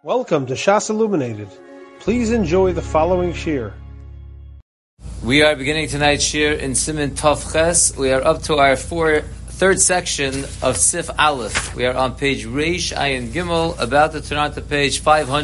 Welcome to Shas Illuminated. Please enjoy the following shir. We are beginning tonight's shir in Siman Tov Ches. We are up to our third section of Sif Aleph. We are on page Reish Ayin Gimel, about to turn on to page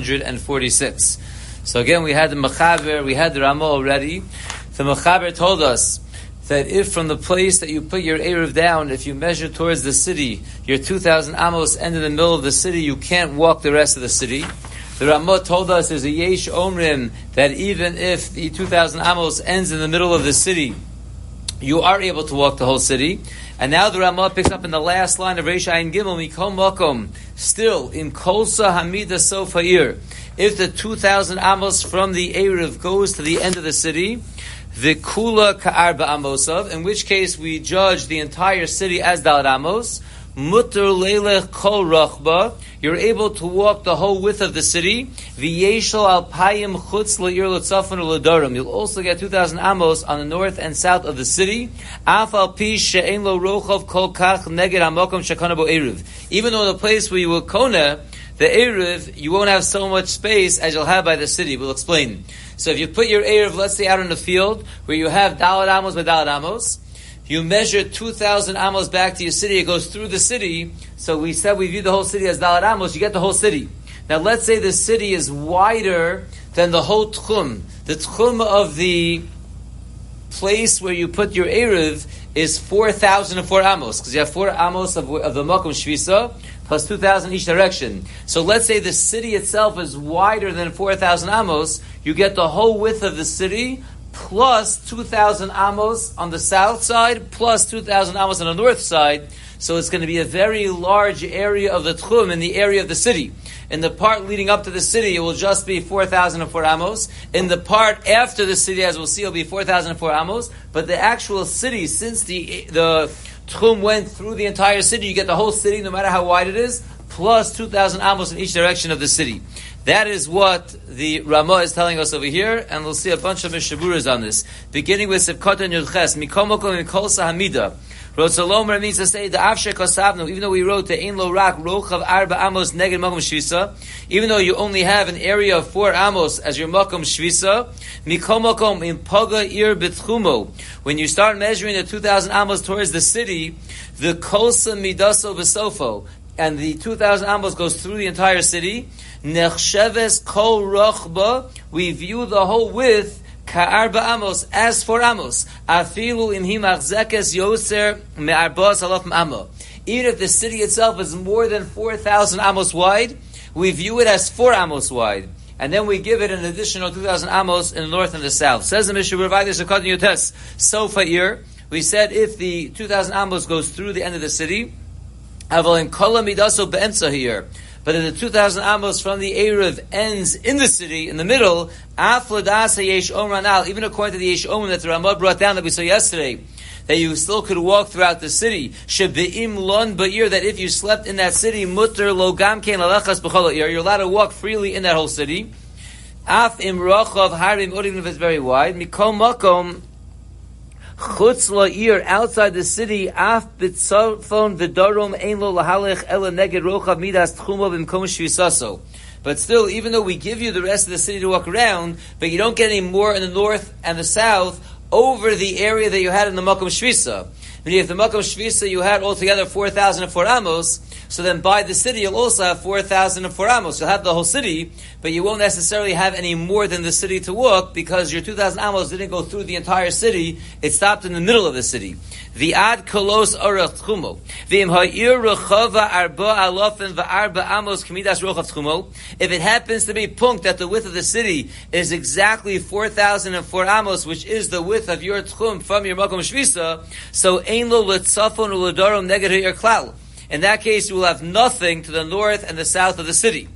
546. So again, we had the Mechaber, we had the Ramah already. The Mechaber told us that if from the place that you put your Erev down, if you measure towards the city, your 2,000 amos end in the middle of the city, you can't walk the rest of the city. The Ramah told us there's a Yesh Omrim that even if the 2,000 amos ends in the middle of the city, you are able to walk the whole city. And now the Ramah picks up in the last line of Reish Ayin Gimel, Mikom Makom, still in Kolsa Hamida Sofair. If the 2,000 amos from the Erev goes to the end of the city, V'kula ka'arba amosav, in which case we judge the entire city as Dalad Amos. Mutter leilech kol rachba, you're able to walk the whole width of the city. V'yeshel alpayim chutz le'ir l'tzafon u'ledarim. You'll also get 2,000 amos on the north and south of the city. Af al pi she'en lo rochav kol kach neged hamakom shekana bo erev. Even though in the place where you will kona the erev, you won't have so much space as you'll have by the city. We'll explain. So if you put your erev, let's say, out in the field where you have Dalad Amos by Dalad Amos, you measure 2,000 amos back to your city, it goes through the city. So we said we view the whole city as Dalad Amos, you get the whole city. Now let's say the city is wider than the whole Tchum. The Tchum of the place where you put your erev is 4,004 amos, because you have 4 amos of the Makom Shvisa, plus 2,000 each direction. So let's say the city itself is wider than 4,000 amos, you get the whole width of the city, plus 2,000 amos on the south side, plus 2,000 amos on the north side. So it's going to be a very large area of the Tchum in the area of the city. In the part leading up to the city, it will just be 4,004 amos. In the part after the city, as we'll see, it will be 4,004 amos. But the actual city, since the Tchum went through the entire city, you get the whole city, no matter how wide it is, plus 2,000 amos in each direction of the city. That is what the Ramah is telling us over here, and we'll see a bunch of mishaburas on this. Beginning with Sivkot and Yudches, Mikom Makom Mikol Sahamida. Rotzalomer means to say the Avshek Kosavnu, even though we wrote the Ein Lo Rak Rochav Arba Amos Neged Makom Shvisa, even though you only have an area of 4 amos as your Makom Shvisa, Mikom Makom in Paga Ir B'Tchumo, when you start measuring the 2,000 amos towards the city, the Kolsa Midaso V'Sofo, and the 2,000 amos goes through the entire city, Nechsheves Kol Rochba, we view the whole width Ka'arba amos, as 4 amos. Afilu imhi machzekes yoser me'arbas alaf amo. Even if the city itself is more than 4,000 amos wide, we view it as 4 amos wide. And then we give it an additional 2,000 amos in the north and the south. Says the Mishnah, Sofair, we said if the 2,000 amos goes through the end of the city, aval in kola midaso be'emtza here, but if the 2,000 amos from the Erev ends in the city, in the middle, afladas yesh omranal, even according to the yesh omran that the Ramah brought down that we saw yesterday, that you still could walk throughout the city, shebe'im lon ba'ir, that if you slept in that city, mutter lo gamkein lalachas b'chol ha'ir, you're allowed to walk freely in that whole city. Af im rochav harim, or even if it's very wide, mikom makom, chutz la'ir, outside the city, af b'tzafon v'darom ein lo lahalech ela neged rochav midas tchumo b'mkom shvisaso. But still, even though we give you the rest of the city to walk around, but you don't get any more in the north and the south over the area that you had in the Makom Shvisa. And if the Makom Shvisa you had altogether 4,004 amos, so then by the city you'll also have 4,004 amos. You'll have the whole city, but you won't necessarily have any more than the city to walk because your 2,000 amos didn't go through the entire city. It stopped in the middle of the city. V'ad kolos orach tchumo. V'im ha'ir rechava arba alofen v'arba amos k'midas rochav tchumo. If it happens to be punkt that the width of the city is exactly 4,004 amos, which is the width of your tchum from your makom shvisa, so ein lo letzafon u'ledarom neged ha'ir klal. In that case, you will have nothing to the north and the south of the city.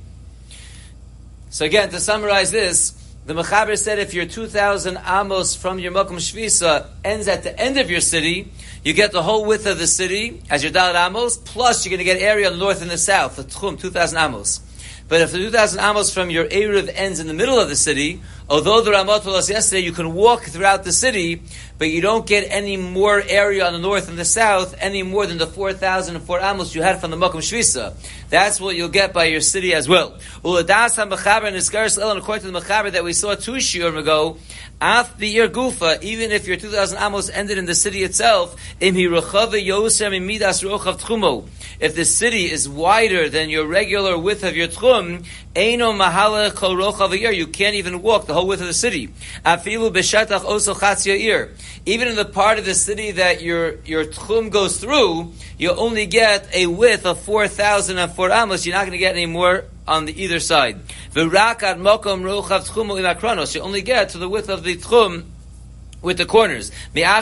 So again, to summarize this, the Mechaber said if your 2,000 amos from your Makom Shvisa ends at the end of your city, you get the whole width of the city as your Dalad Amos, plus you're going to get area on the north and the south, the Tchum, 2,000 amos. But if the 2,000 amos from your Erev ends in the middle of the city, Although the Ramah told us yesterday you can walk throughout the city, but you don't get any more area on the north and the south, any more than the 4,004 amos you had from the Makom Shvisa. That's what you'll get by your city as well. Uladas HaMechaber and Isgaris Elon, according to the Mechaber that we saw 2 shiurim ago, Af B'ir Gufa, even if your 2,000 amos ended in the city itself, Im Hi Rechava Yoser Midas Rochav Tchumo. If the city is wider than your regular width of your tchum, Eino Mahala Kol Rochav Ha'ir, you can't even walk the whole width of the city. Afilu B'Shatach Oso Chatz Ya'ir. Even in the part of the city that your tchum goes through, you only get a width of 4,004 amos. You're not going to get any more on the either side. V'Rakat Mokom Rochav Tchumo Imakronos. You only get to the width of the tchum with the corners. Since the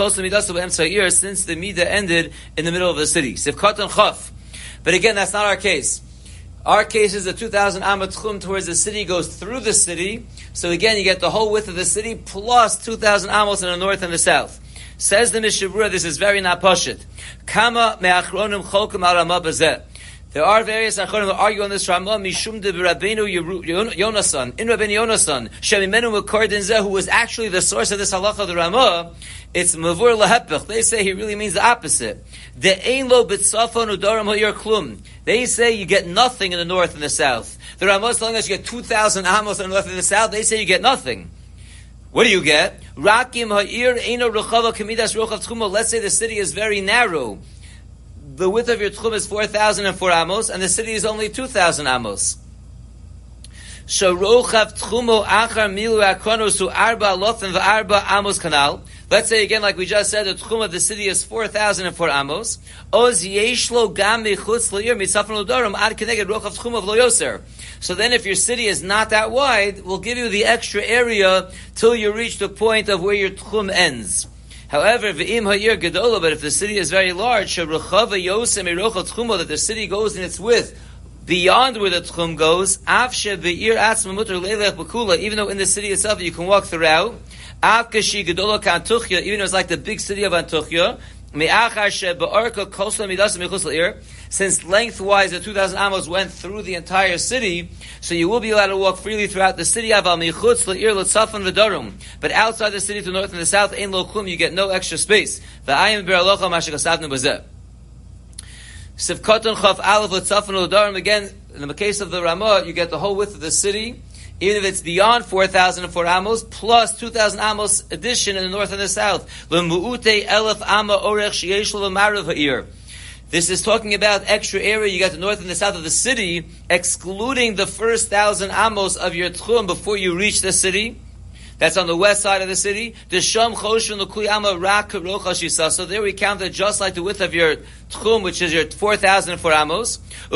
midah ended in the middle of the city. Sivkot and Chaf. But again, that's not our case. Our case is the 2,000 amah tchum towards the city goes through the city. So again, you get the whole width of the city plus 2,000 amos in the north and the south. Says the Mishabura, this is very not pashut. Kama me'achronim cholkum al Ramah bazeh. There are various achronim that argue on this Ramah, Mishum de Rabbeinu Yonasan, in Rabbeinu Yonasan, Shemimenu Mekordin Zeh, who was actually the source of this halacha of the Ramah. It's Mavur Lahepech. They say he really means the opposite. De Ein Lo B'Tzafon Udaram Ha'ir Klum. They say you get nothing in the north and the south. The Ramah is telling us you get 2,000 amos in the north and the south. They say you get nothing. What do you get? Rakim Ha'ir Eino Rechava Kamidas Rochav Tchumo. Let's say the city is very narrow. The width of your tchum is 4,004 amos, and the city is only 2,000 amos. Sharochav tchumo achar milu akronosu arba alofen v'arba amos kanal. Let's say again, like we just said, the tchum of the city is 4,004 amos. Oz yeshlo gam michutz l'ir misafon l'dorim ad keneged rochav tchum of lo yoser. So then if your city is not that wide, we'll give you the extra area till you reach the point of where your tchum ends. However, v'im ha'ir gedola, but if the city is very large, she'ruchava yosem erochel tchumo, that the city goes in its width beyond where the tchum goes, av she've'ir atzma muter leilech b'kula, even though in the city itself you can walk throughout, av kashi gedola k'antuchya, even though it's like the big city of Antuchya, me'achar she'ba'arka kosla midas michus la'ir, since lengthwise the 2,000 amos went through the entire city, so you will be allowed to walk freely throughout the city. But outside the city to the north and the south, ein lo klum, you get no extra space. Again, in the case of the Ramah, you get the whole width of the city, even if it's beyond 4,004 amos, plus 2,000 amos addition in the north and the south. This is talking about extra area. You got the north and the south of the city, excluding the first 1,000 amos of your tchum before you reach the city. That's on the west side of the city. So there we counted just like the width of your tchum, which is your 4,004 amos.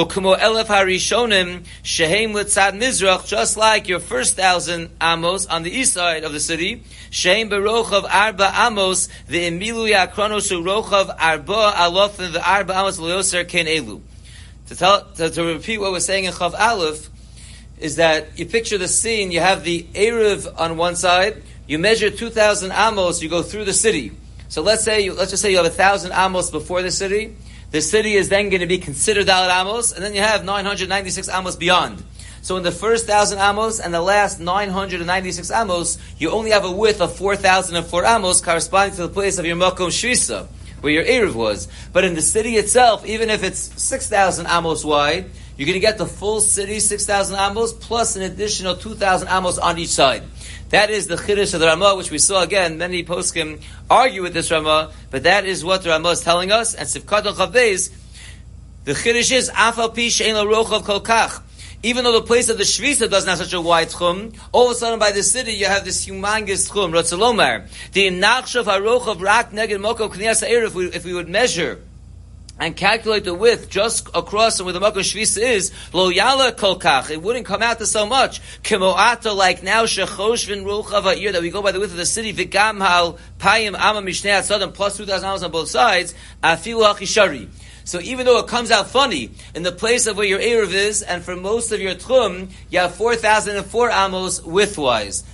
Just like your first 1,000 amos on the east side of the city. Shehem berochav arba amos the emilu yakronos rochav arba alof and the arba amos leoser ken elu. To repeat what we're saying in Chav Aleph, is that you picture the scene, you have the Erev on one side, you measure 2,000 amos, you go through the city. So let's just say you have 1,000 amos before the city is then going to be considered Dalet amos, and then you have 996 amos beyond. So in the first 1,000 amos and the last 996 amos, you only have a width of 4,004 amos corresponding to the place of your Makom Shvisa, where your Erev was. But in the city itself, even if it's 6,000 amos wide, you're going to get the full city, 6,000 amos, plus an additional 2,000 amos on each side. That is the Chiddush of the Ramah, which we saw again. Many poskim argue with this Ramah, but that is what the Ramah is telling us. And Sivkat al Chavbeis, the Chiddush is, Afal Pi She'en Lo Rochav Kol Kach. Even though the place of the Shvisa doesn't have such a wide tchum, all of a sudden by the city you have this humongous tchum, Ratzalomar. The Nachshav HaRochav Rak Neged Mokom K'niyas Ha'ir, if we would measure and calculate the width just across and where the Makom Shvisa is, lo yala kol kach, it wouldn't come out to so much. Kemo'ata, like now, shechoshvin rochav ha'ir, that we go by the width of the city, v'gam hal payim ama mishnei atzadim, plus 2,000 amos on both sides, afilu ha'chishari. So even though it comes out funny, in the place of where your Erev is, and for most of your Tchum, you have 4,004 amos widthwise.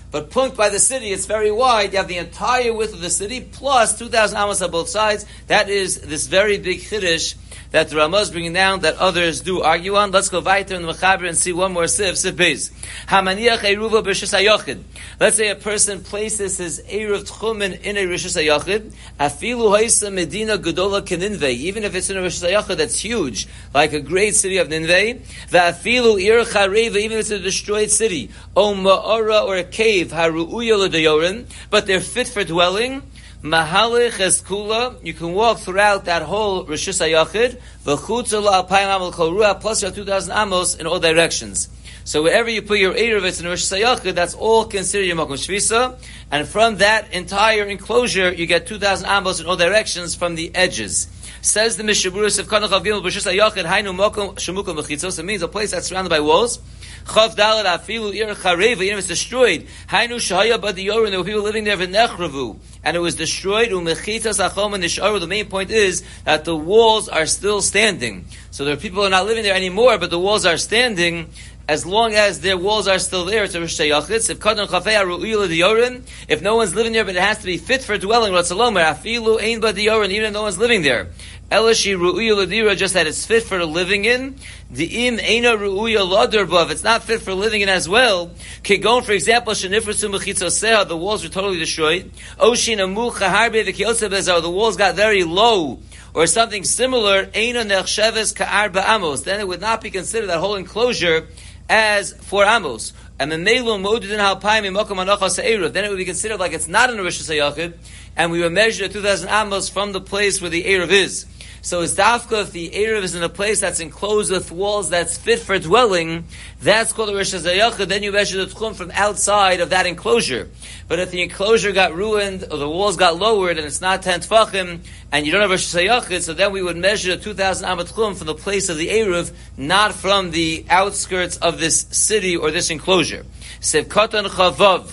But punked by the city, it's very wide. You have the entire width of the city plus 2,000 amos on both sides. That is this very big chiddush that the Ramah is bringing down that others do argue on. Let's go weiter in the Mechaber and see one more sif beis. Hamaniach eruva b'rishus hayachid. Let's say a person places his eruv tchumen in a rishus hayachid. Afilu haisa medina gedola keninvei. Even if it's in a rishus hayachid that's huge, like a great city of Ninveh. Va'afilu ir chareva. Even if it's a destroyed city, o ma'ara or a cave haruuya l'dayorin, but they're fit for dwelling. Mahalich eskula, you can walk throughout that whole Rishus HaYachid, v'chutza la'apayim amal kol ruah, plus your 2,000 amos in all directions. So wherever you put your Erev, it's in Rishus HaYachid, that's all considered your Makom Shvisa, and from that entire enclosure, you get 2,000 amos in all directions from the edges. Says the Mishaburus of Kanach of Gimel Rishus HaYachid, hainu mokom shemukom b'chitzos, it means a place that's surrounded by walls. Chav Dalet afilu ir chareva, even if it's destroyed. Hainu shahaya b'diyorin, there were people living there v'nechravu, and it was destroyed. Umechitas achom and nisharu. The main point is that the walls are still standing. So there are people who are not living there anymore, but the walls are standing. As long as their walls are still there, it's a Rishus HaYachid. If kadon chafei aru'il diyorin, if no one's living there, but it has to be fit for dwelling. Ratzalomer afilu ein b'diyorin, even if no one's living there. Elashi ru'uya l'dira, just that it's fit for living in. Di'im eina ru'uya l'adar, if it's not fit for living in as well. Kegon, for example, shenifrasu mechitzoseha, the walls were totally destroyed. Oshin amu chaharbe v'kiyotze bezar, the walls got very low, or something similar. Eina nechsheves ka'arba amos, then it would not be considered that whole enclosure as 4 amos. And then it would be considered like it's not in a Rishus HaYachid, and we would measure 2,000 amos from the place where the Erev is. So it's dafka if the Erev is in a place that's enclosed with walls that's fit for dwelling, that's called a Rishus HaYachid, then you measure the tchum from outside of that enclosure. But if the enclosure got ruined, or the walls got lowered, and it's not 10 tfachim, and you don't have Rishus HaYachid, so then we would measure 2,000 amat tchum from the place of the Erev, not from the outskirts of this city or this enclosure. Sev katan chavav.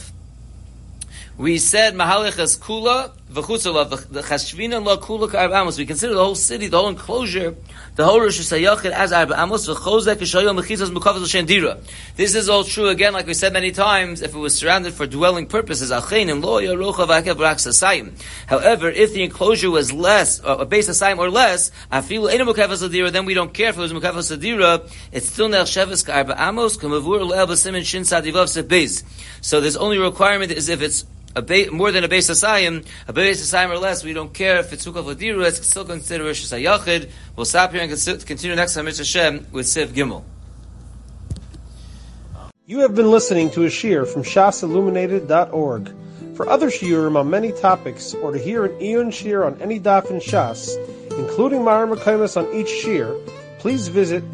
We said Mahalich as Kula, V'chutzala, the Chashvina la Kula ka'arba amos. We consider the whole city, the whole enclosure, the whole Rishus HaYachid as arba amos. V'chozek v'shayo mechitzas mukafas l'shendira. This is all true again, like we said many times, if it was surrounded for dwelling purposes. Achein and lo yarocha v'akev b'rak sasayim. However, if the enclosure was less, or a base asayim or less, afilu eina mukafas l'dira, then we don't care if it was mukafas l'dira. It's still nechsheves ka'arba amos. K'mavur le'el b'simin shin sadivav sebeis. So there's only requirement is if it's more than a base asayim or less, we don't care if it's Sukkah V'diru, it's still considered Rishus HaYachid. We'll stop here and continue next time, Mr. Hashem, with Sif Gimel. You have been listening to a shiur from shasilluminated.org. For other shiurim on many topics, or to hear an Iyun shiur on any daf in Shas, including Ma'ar Mekaymas on each shiur, please visit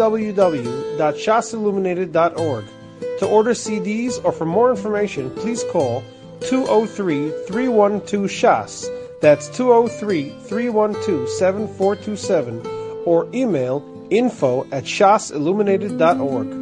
www.shasilluminated.org. To order CDs or for more information, please call 203-312-SHAS. That's 203-312-7427. Or email info@shasilluminated.org.